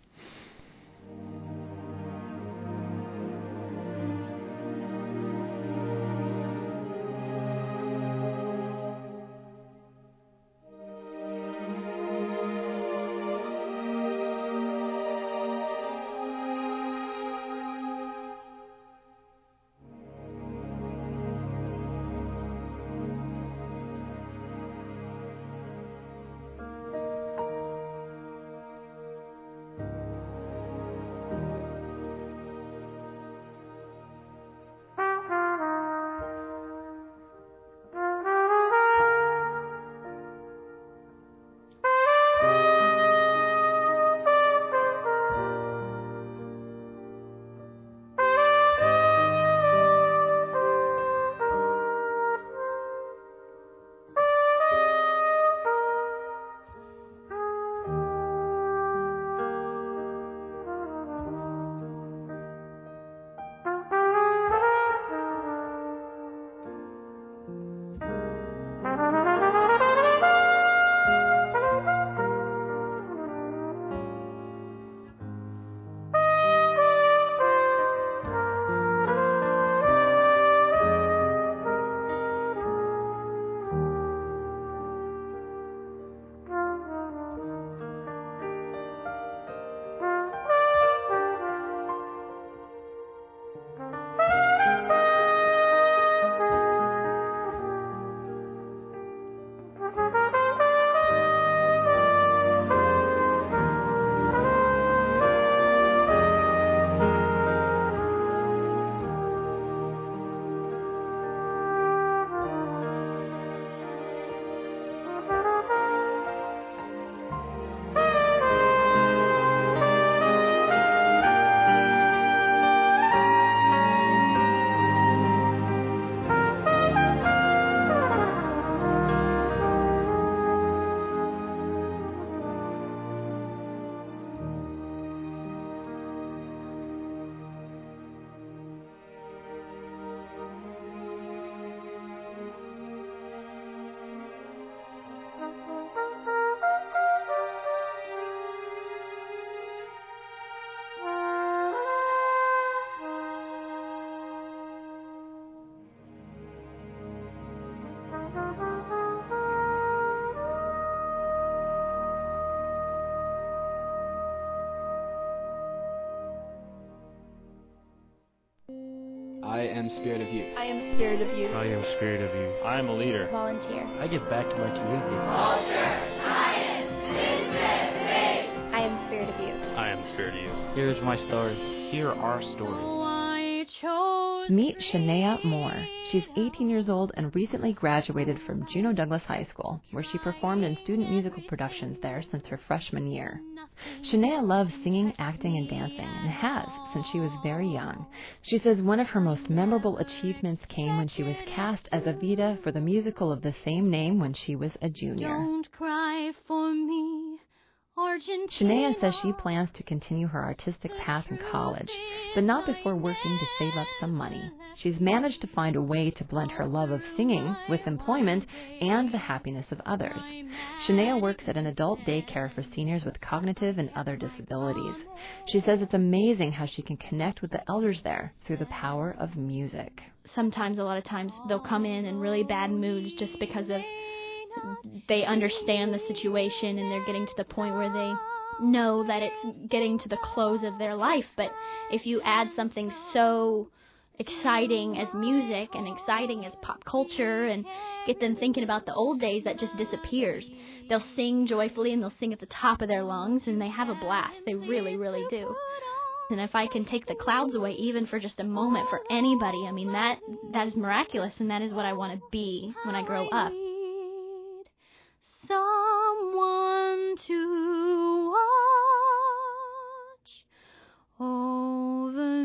I am Spirit of Youth. I am Spirit of Youth. I am Spirit of Youth. I am a leader. Volunteer. I give back to my community. Culture, science, business, faith. I am Spirit of Youth. I am Spirit of Youth. Here's my story. Here are our stories. Meet Shania Moore. She's eighteen years old and recently graduated from Juneau Douglas High School, where she performed in student musical productions there since her freshman year. Shania loves singing, acting, and dancing, and has since she was very young. She says one of her most memorable achievements came when she was cast as Evita for the musical of the same name when she was a junior. Don't cry for me, Argentina. Shania says she plans to continue her artistic path in college, but not before working to save up some money. She's managed to find a way to blend her love of singing with employment and the happiness of others. Shania works at an adult daycare for seniors with cognitive and other disabilities. She says it's amazing how she can connect with the elders there through the power of music. Sometimes, a lot of times, they'll come in in really bad moods just because of they understand the situation and they're getting to the point where they know that it's getting to the close of their life. But if you add something so exciting as music and exciting as pop culture and get them thinking about the old days, that just disappears. They'll sing joyfully and they'll sing at the top of their lungs and they have a blast. They really, really do. And if I can take the clouds away even for just a moment for anybody, I mean, that that is miraculous, and that is what I want to be when I grow up. Someone to watch over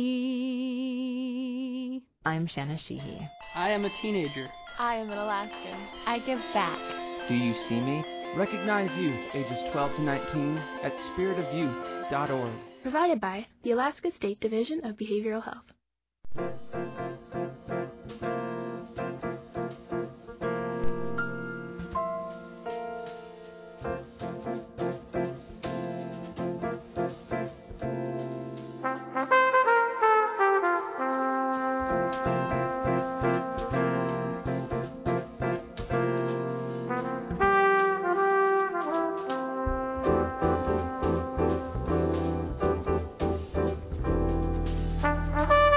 me. I'm Shanna Sheehy. I am a teenager. I am an Alaskan. I give back. Do you see me? Recognize youth ages twelve to nineteen at spirit of youth dot org. Provided by the Alaska State Division of Behavioral Health. Thank you.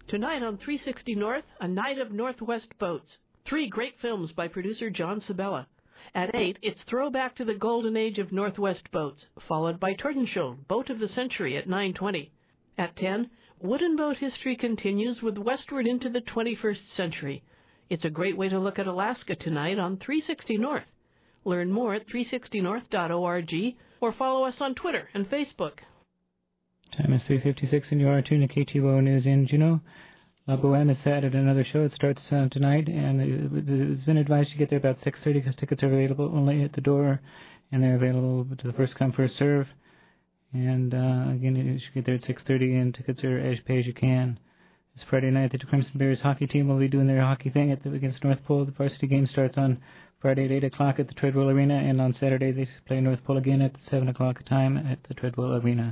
Tonight on three sixty North, A Night of Northwest Boats. Three great films by producer John Sabella. At eight, it's Throwback to the Golden Age of Northwest Boats, followed by Tordenskjold, Boat of the Century at nine twenty. At ten, Wooden Boat History continues with Westward into the twenty-first Century. It's a great way to look at Alaska tonight on three sixty North. Learn more at three sixty north dot org or follow us on Twitter and Facebook. Time is three fifty-six and you are tuned to K T O O News in Juneau. La Boheme is set at another show. It starts uh, tonight, and it's been advised to get there about six thirty because tickets are available only at the door, and they're available to the first come, first serve. And uh, again, you should get there at six thirty, and tickets are as pay as you can. It's Friday night. The Crimson Bears hockey team will be doing their hockey thing at the, against North Pole. The varsity game starts on Friday at eight o'clock at the Treadwell Arena, and on Saturday they play North Pole again at seven o'clock time at the Treadwell Arena.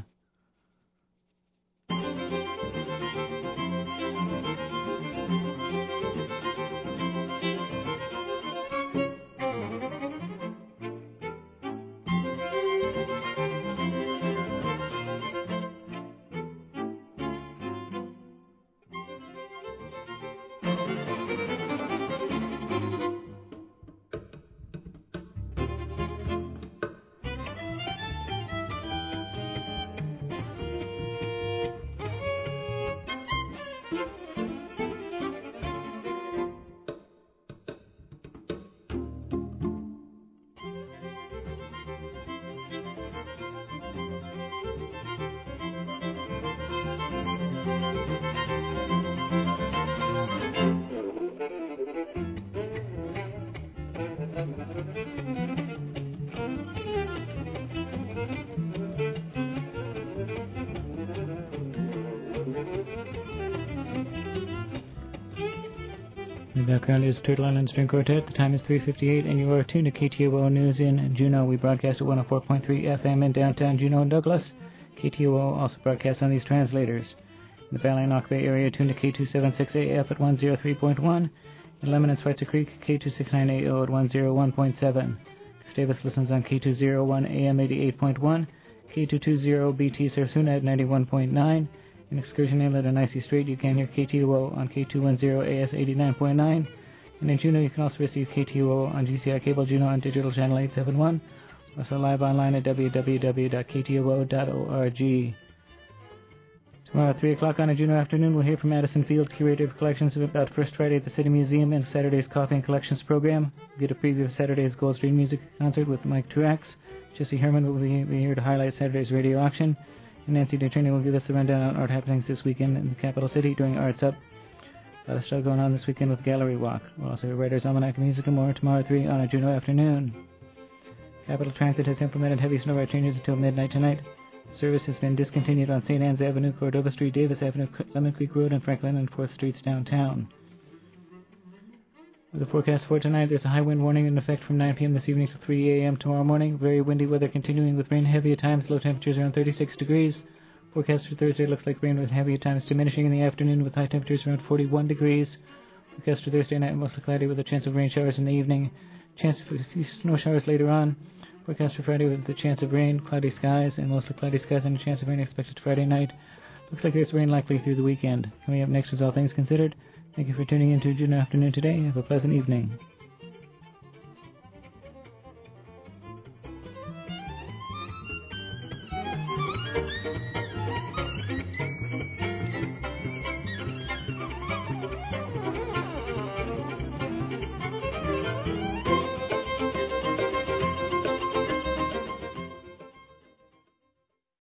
Background is Turtle Island String Quartet. The time is three fifty-eight, and you are tuned to K T O O News in Juneau. We broadcast at one oh four point three F M in downtown Juneau and Douglas. K T O O also broadcasts on these translators. In the Valley and Knock Bay area, tuned to K two seventy-six A F at one oh three point one. In Lemon and Schweitzer Creek, K two sixty-nine A O at one oh one point seven. Gustavus listens on K two oh one A M eighty-eight point one. K two twenty B T Sarasuna at ninety-one point nine. In Excursion Inlet and Icy Strait, you can hear K T O O on K two ten A S eighty-nine point nine. And in Juneau, you can also receive K T O O on G C I Cable Juneau on Digital Channel eight seventy-one. Also live online at w w w dot k t o o dot org. Tomorrow at three o'clock on a Juneau afternoon, we'll hear from Madison Field, curator of collections, about First Friday at the City Museum and Saturday's Coffee and Collections program. We'll get a preview of Saturday's Goldstream Music Concert with Mike Truax. Jesse Herman will be here to highlight Saturday's radio auction. And Nancy DeTrini will give us the rundown on art happenings this weekend in the capital city during Arts Up. A lot of stuff going on this weekend with Gallery Walk. We'll also have Writer's Almanac Music and more tomorrow at three on a Juneau afternoon. Capital Transit has implemented heavy snow ride changes until midnight tonight. Service has been discontinued on Saint Anne's Avenue, Cordova Street, Davis Avenue, Lemon Creek Road, and Franklin and fourth Streets downtown. With the forecast for tonight, there's a high wind warning in effect from nine p.m. this evening to three a.m. tomorrow morning. Very windy weather continuing with rain heavy at times. Low temperatures around thirty-six degrees. Forecast for Thursday looks like rain with heavy at times diminishing in the afternoon with high temperatures around forty-one degrees. Forecast for Thursday night mostly cloudy with a chance of rain showers in the evening. Chance for a few snow showers later on. Forecast for Friday with a chance of rain, cloudy skies, and mostly cloudy skies and a chance of rain expected Friday night. Looks like there's rain likely through the weekend. Coming up next is All Things Considered. Thank you for tuning in to Juneau Afternoon today. Have a pleasant evening.